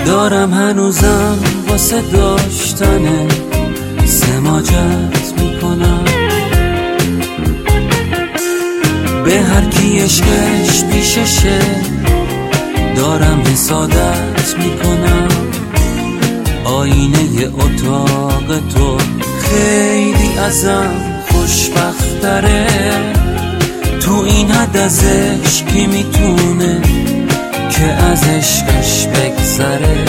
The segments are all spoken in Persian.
دارم هنوزم واسه داشتن سماجت میکنم، به هر کی عشقش پیششه دارم حسادت میکنم. آینه اتاق تو خیلی ازم خوشبختره، تو این حد از عشقی میتونه که از عشقش بگذره.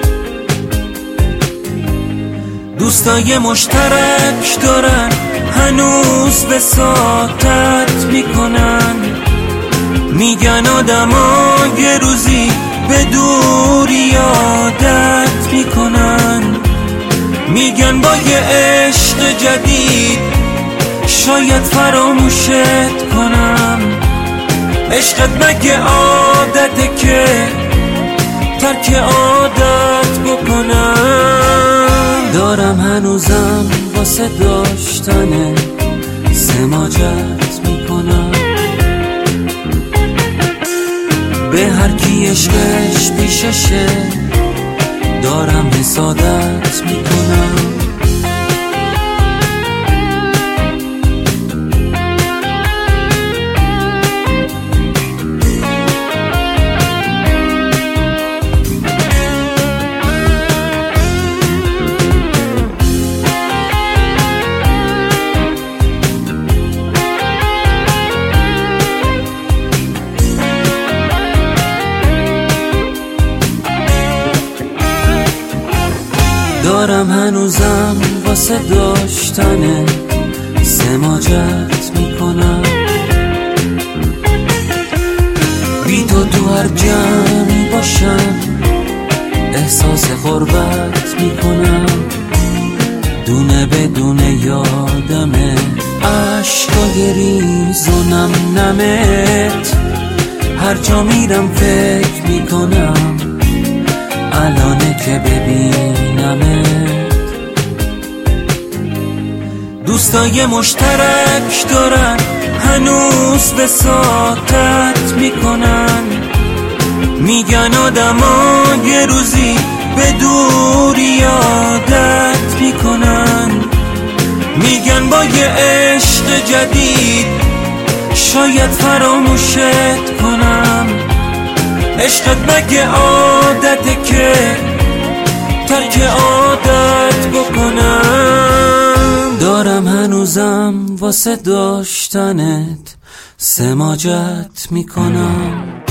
دوستای مشترک دارن هنوز وساطت میکنن، میگن آدما یه روزی به دوری عادت میکنن، میگن با یه عشق جدید شاید فراموشت کنم. عشقت مگه عادته که ترک عادت بکنم؟ دارم هنوزم واسه داشتن سماجت میکنم، به هر کی عشقش پیششه دارم حسادت میکنم. دارم هنوزم واسه داشتن سماجت میکنم، بی تو هر جمعی باشم احساس غربت میکنم. دونه بدونه یادمه عشقای ریز و نم نمت، هر جا میرم فکر میکنم الانه که ببینمت. دوستای مشترک دارن هنوز وساطت میکنن، میگن آدما یه روزی به دوری عادت میکنن، میگن با یه عشق جدید شاید فراموشت کنم. عشقت مگه عادته که ترک عادت بکنم؟ دارم هنوزم واسه داشتنت سماجت میکنم.